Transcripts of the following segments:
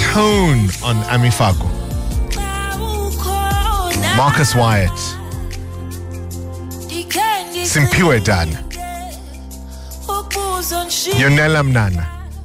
tone on Amifako. Marcus Wyatt. Simpiwe Dan. Yonela Mnana.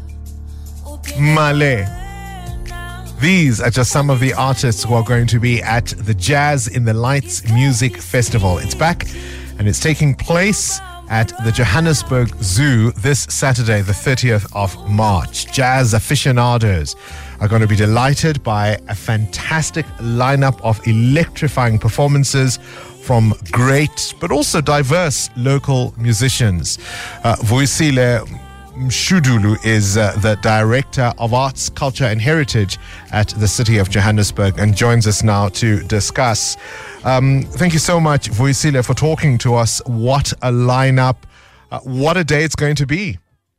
Male. These are just some of the artists who are going to be at the Jazz in the Lights Music Festival. It's back and it's taking place at the Johannesburg Zoo this Saturday, the 30th of March. Jazz aficionados are going to be delighted by a fantastic lineup of electrifying performances from great but also diverse local musicians. Vuyisile Mshudulu is the Director of Arts, Culture and Heritage at the City of Johannesburg and joins us now to discuss. Thank you so much, Vuyisile, for talking to us. What a lineup. What a day it's going to be.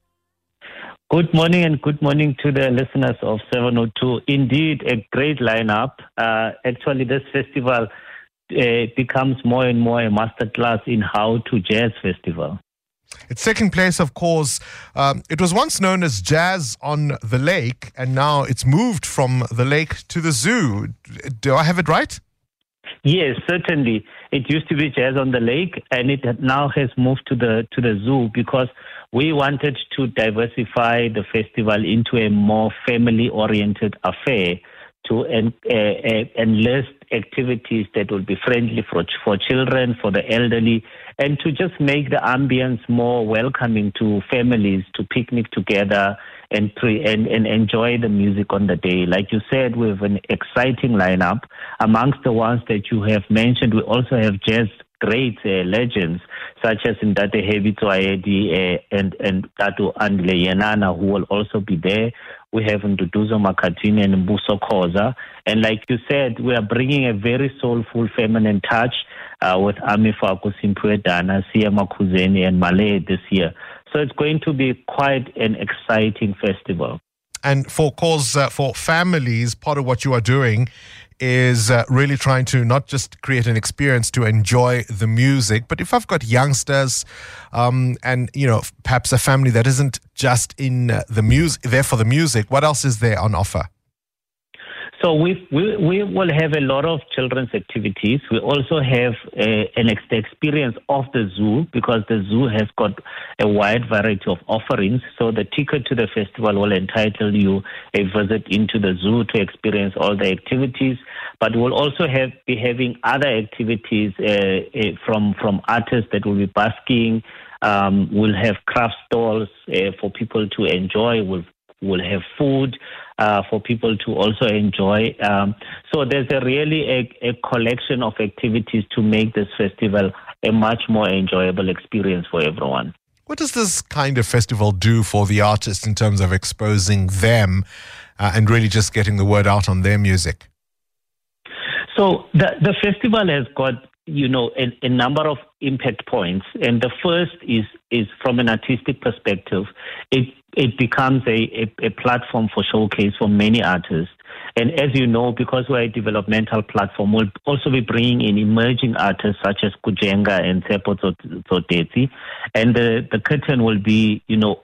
Good morning and good morning to the listeners of 702. Indeed, a great lineup. Actually, this festival becomes more and more a masterclass in how to jazz festival. It's taking place, of course. It was once known as Jazz on the Lake, and now it's moved from the lake to the zoo. Do I have it right? Yes, certainly. It used to be Jazz on the Lake, and it now has moved to the zoo because we wanted to diversify the festival into a more family-oriented affair to enlist activities that will be friendly for children, for the elderly, and to just make the ambience more welcoming to families to picnic together and enjoy the music on the day. Like you said, we have an exciting lineup. Amongst the ones that you have mentioned, we also have jazz great legends such as Ndate Hebi Tswaedi and Tatu Andile Yenana, who will also be there. We have Nduduzo Makatini and Mbuso Khoza. And like you said, we are bringing a very soulful feminine touch with Amifako, Simpiwe Dana, Sia Makuzeni and Malay this year. So it's going to be quite an exciting festival. And for families, part of what you are doing is really trying to not just create an experience to enjoy the music, but if I've got youngsters and, perhaps a family that isn't just in the music, there for the music, what else is there on offer? So we will have a lot of children's activities. We also have an experience of the zoo because the zoo has got a wide variety of offerings. So the ticket to the festival will entitle you a visit into the zoo to experience all the activities. But we'll also be having other activities from artists that will be busking. We'll have craft stalls for people to enjoy. We'll have food for people to also enjoy. So there's really a collection of activities to make this festival a much more enjoyable experience for everyone. What does this kind of festival do for the artists in terms of exposing them and really just getting the word out on their music? So the festival has got a number of impact points, and the first is from an artistic perspective. It becomes a platform for showcase for many artists. And as you know, because we're a developmental platform, we'll also be bringing in emerging artists such as Kujenga and Tsepo Tsotetsi. And the curtain will be,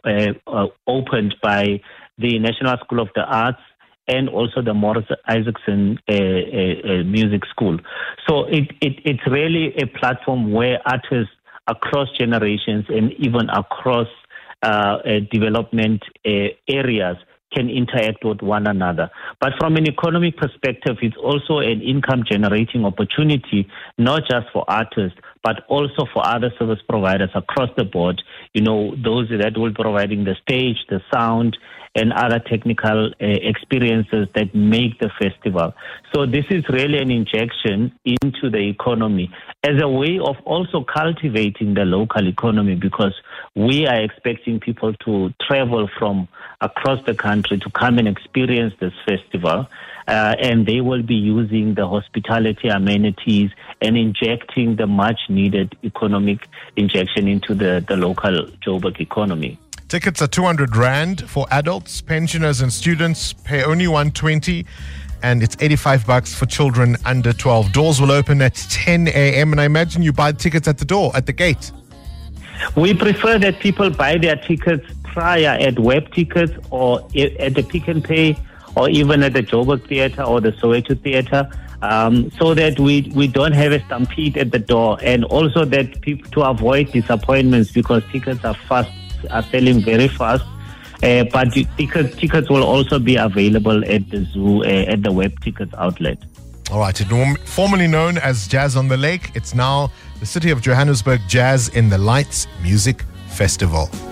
opened by the National School of the Arts and also the Morris Isaacson Music School. So it's really a platform where artists across generations and even across development areas can interact with one another. But from an economic perspective, it's also an income-generating opportunity, not just for artists, but also for other service providers across the board, those that will be providing the stage, the sound, and other technical experiences that make the festival. So this is really an injection into the economy as a way of also cultivating the local economy, because we are expecting people to travel from across the country to come and experience this festival. And they will be using the hospitality amenities and injecting the much-needed economic injection into the local Joburg economy. Tickets are 200 Rand for adults, pensioners and students pay only 120, and it's $85 for children under 12. Doors will open at 10 a.m. and I imagine you buy tickets at the gate. We prefer that people buy their tickets prior at Web Tickets or at the Pick and Pay or even at the Joburg Theatre or the Soweto Theatre, so that we don't have a stampede at the door, and also that people, to avoid disappointments, because tickets are selling very fast. But tickets will also be available at the zoo, at the Web Tickets outlet. All right, formerly known as Jazz on the Lake, it's now the City of Johannesburg Jazz in the Lights Music Festival.